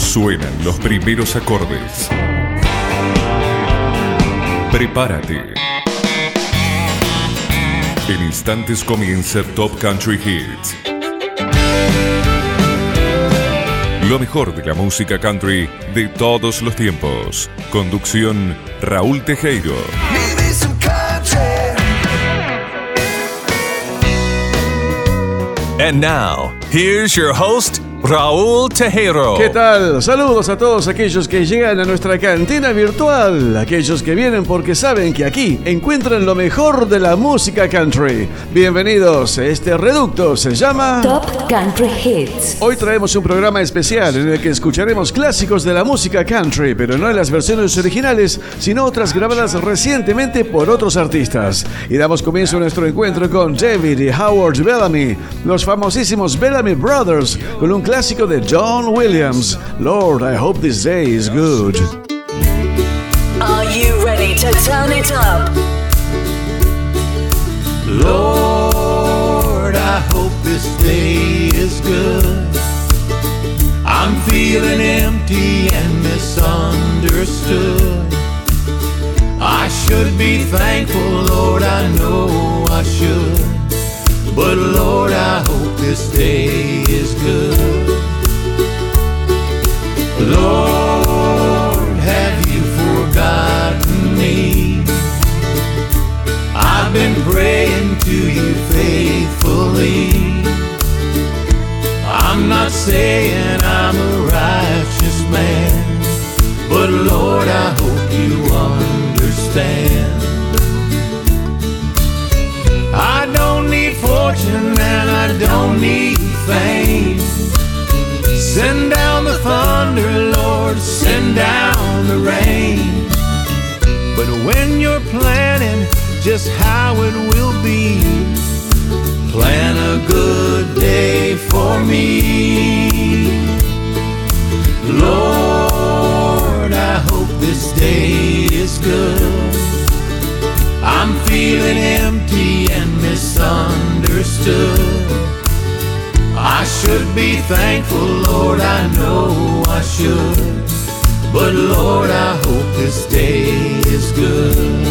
Suenan los primeros acordes. Prepárate. En instantes comienza Top Country Hits. Lo mejor de la música country de todos los tiempos. Conducción Raúl Tejero. And now, here's your host, Raúl Tejero. ¿Qué tal? Saludos a todos aquellos que llegan a nuestra cantina virtual, aquellos que vienen porque saben que aquí encuentran lo mejor de la música country. Bienvenidos, este reducto se llama Top Country Hits. Hoy traemos un programa especial en el que escucharemos clásicos de la música country, pero no en las versiones originales, sino otras grabadas recientemente por otros artistas. Y damos comienzo a nuestro encuentro con David y Howard Bellamy, los famosísimos Bellamy Brothers, con un clásico de John Williams, Lord, I Hope This Day Is Good. Are you ready to turn it up? Lord, I hope this day is good. I'm feeling empty and misunderstood. I should be thankful, Lord, I know I should. But Lord, I hope this day is good. Lord, have you forgotten me? I've been praying to you faithfully. I'm not saying I'm a righteous man, but Lord, I hope you understand. I don't need fortune and I don't need fame. Send down the thunder, Lord, send down the rain. But when you're planning just how it will be, plan a good day for me. Lord, I hope this day is good. I'm feeling empty and misunderstood. I should be thankful, Lord, I know I should. But Lord, I hope this day is good.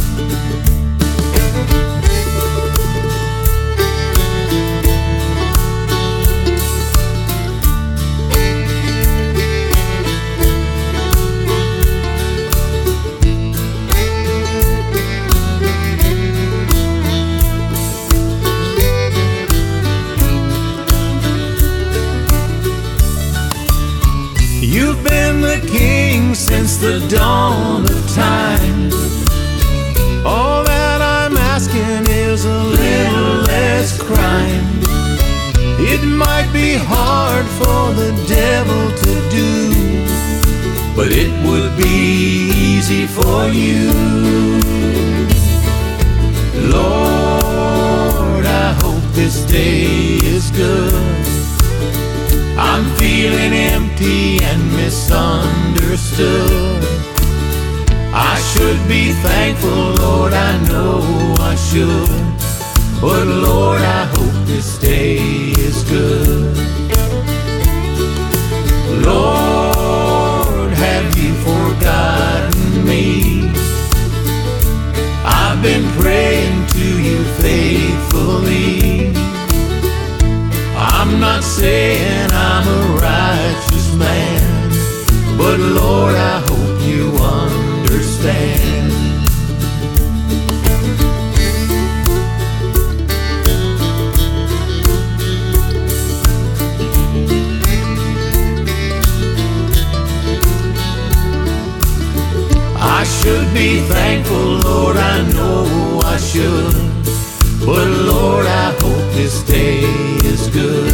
You've been the king since the dawn of time. All that I'm asking is a little less crime. It might be hard for the devil to do, but it would be easy for you. Lord, I hope this day is good. I'm feeling empty and misunderstood. I should be thankful, Lord, I know I should. But Lord, I hope this day is good. Lord, have you forgotten me? I've been praying to you faithfully. I'm not saying I'm a righteous man, but Lord, I hope you understand. I should be thankful, Lord, I know I should. But Lord, I hope this day is good.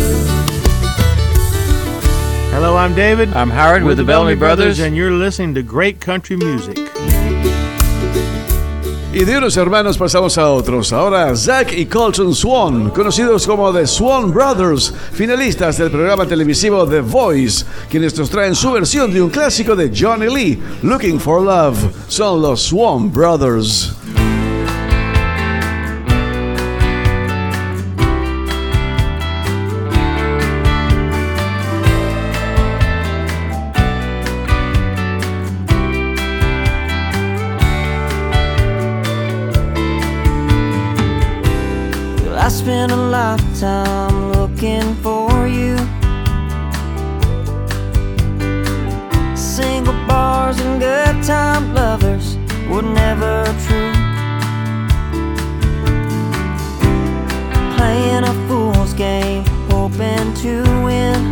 Hello, I'm David. I'm Howard with the Bellamy Brothers, and you're listening to great country music. Y de unos hermanos pasamos a otros. Ahora Zach y Colton Swan, conocidos como The Swan Brothers, finalistas del programa televisivo The Voice, quienes nos traen su versión de un clásico de Johnny Lee, Looking for Love. Son los Swan Brothers. nights I'm looking for you. Single bars and good time lovers were never true. Playing a fool's game, hoping to win.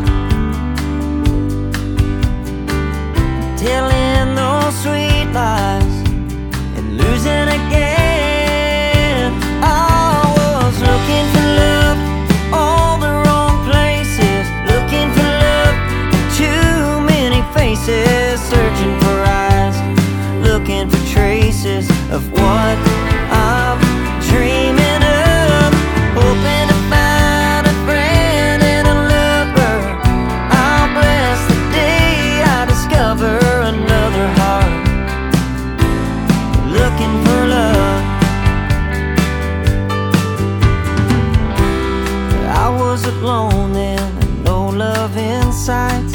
Telling those sweet lies and losing again. I was looking for love all the wrong places, looking for love in too many faces, searching for eyes, looking for traces of what I'm dreaming of, hoping to find a friend and a lover. I'll bless the day I discover another heart looking for love. I was alone then and no love in sight.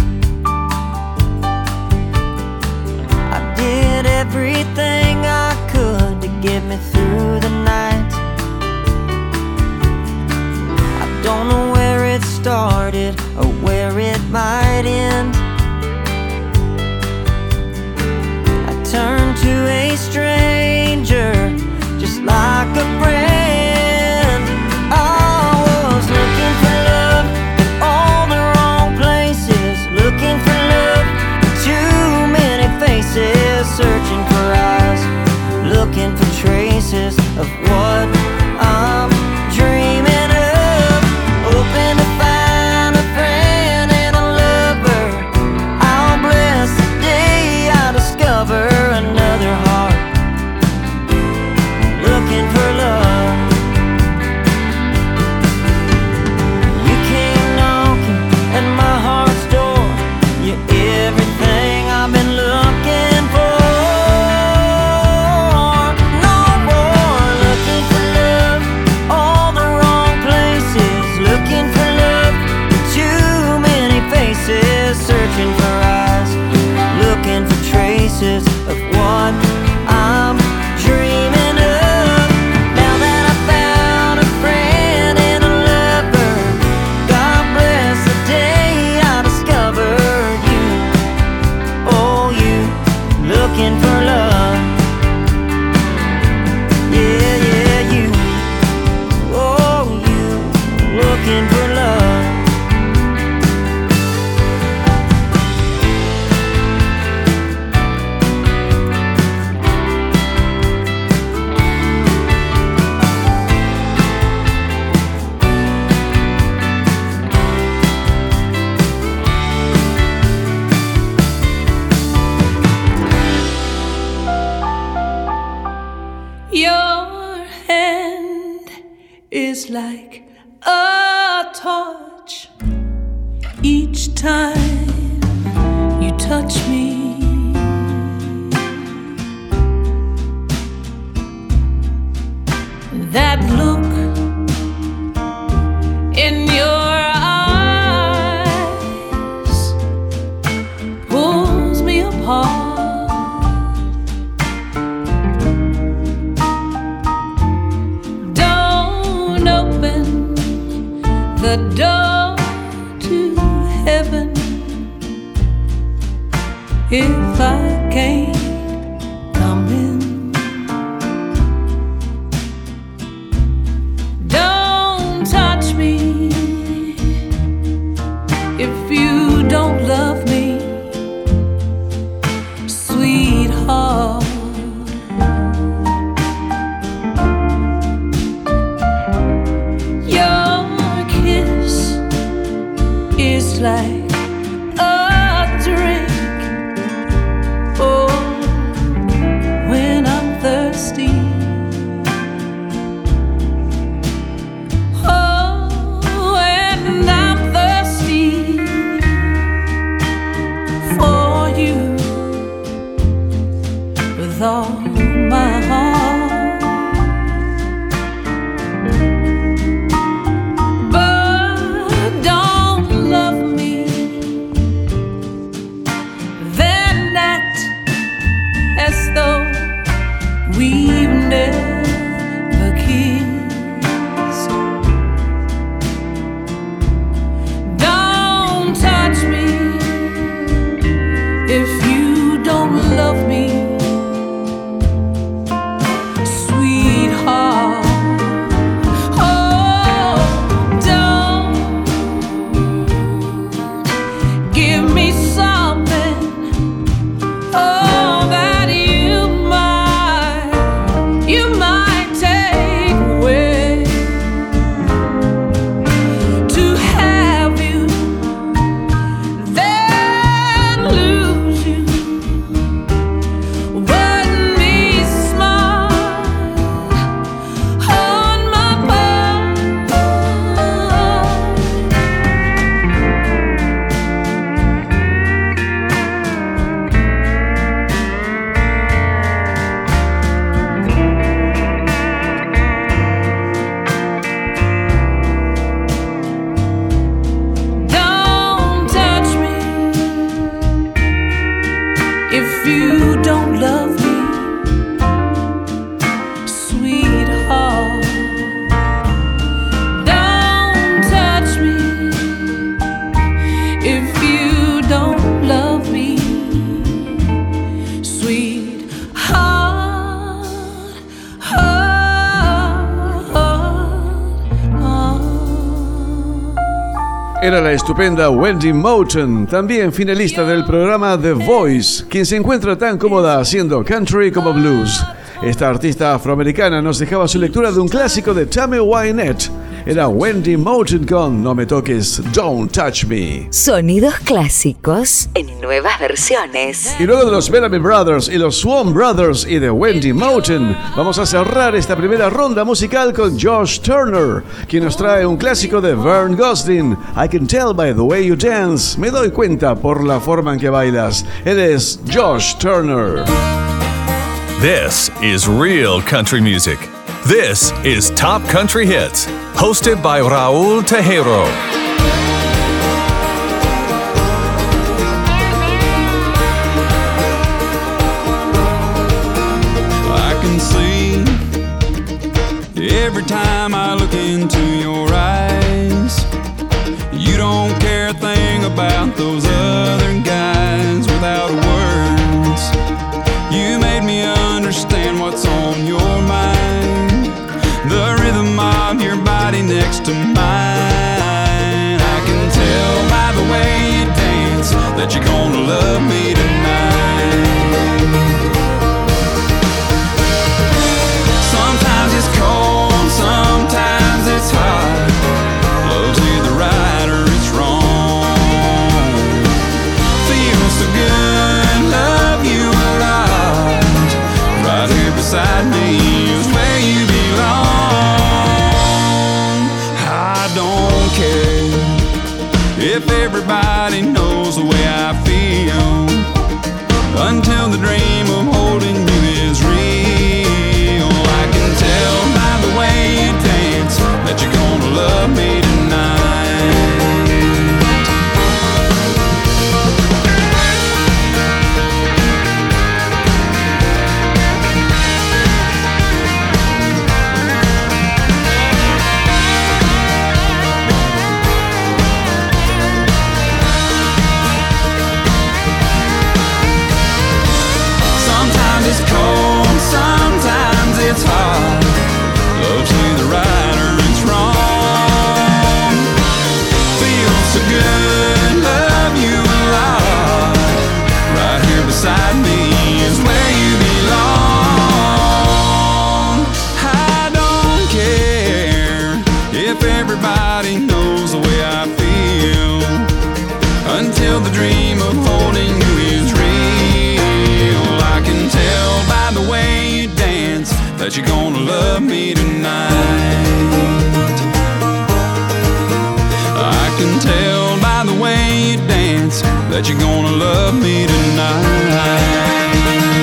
I did everything I could to get me through the night. I don't know where it started or where it might end. I turned to a stranger just like a friend. I was looking for love in all the wrong places, looking for love in too many faces, searching for eyes, looking for traces of what I'm dreaming of, hoping to find a friend and a lover. I'll bless the day I discover another heart looking for love. You came knocking at my heart's door. You're everything I've been looking for. No more looking for love all the wrong places, looking for love in too many faces, searching for eyes, looking for traces of what I'm dreaming of. Now that I found a friend and a lover, God bless the day I discovered you. Oh, you looking for love. Yeah, yeah, you. Oh, you looking for love. Your hand is like a torch each time you touch me. That look in your eyes pulls me apart. Don't open the door to heaven if I can't come in. Don't touch me if you don't love me, sweetheart. Your kiss is like a drink. Oh, when I'm thirsty. Oh, and I'm thirsty for you with all my heart. But don't love me la estupenda Wendy Moulton, también finalista del programa The Voice, quien se encuentra tan cómoda haciendo country como blues. Esta artista afroamericana nos dejaba su lectura de un clásico de Tammy Wynette. Era Wendy Moulton con No me toques, Don't Touch Me. Sonidos clásicos en nuevas versiones. Y luego de los Bellamy Brothers y los Swan Brothers y de Wendy Moulton, vamos a cerrar esta primera ronda musical con Josh Turner, quien nos trae un clásico de Vern Gosdin, I Can Tell by the Way You Dance. Me doy cuenta por la forma en que bailas. Él es Josh Turner. This is real country music. This is Top Country Hits, hosted by Raul Tejero. I can see every time I look into your eyes, you don't care a thing about those other guys without words. You made me understand what's on your mind, the rhythm of your body next to mine. I can tell by the way you dance that you're gonna love me tonight. Sometimes it's cold, sometimes it's hot. Love's either right or it's wrong. Feels so good, love you a lot. Right here beside me is where you belong. I don't care if everybody knows the way I feel, until the dream of holding you is real. I can tell by the way you dance that you're gonna love me tonight. It's cold, sometimes it's hot. Love's either right or it's wrong. Feels so good, love you a lot. Right here beside me is where you belong. I don't care if everybody knows the way I feel, until the dream of holding you is real. I can tell by the way you dance that you're gonna love me tonight. I can tell by the way you dance that you're gonna love me tonight.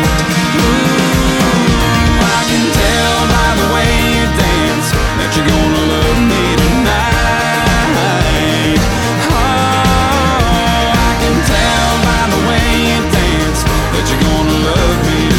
Ooh, I can tell by the way you dance that you're gonna love me tonight. Oh, I can tell by the way you dance that you're gonna love me tonight.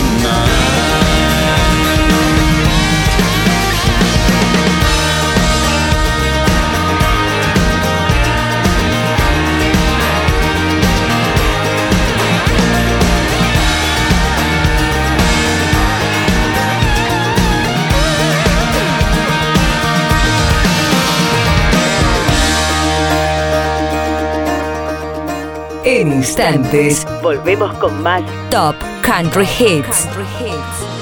En instantes, volvemos con más Top Country Hits.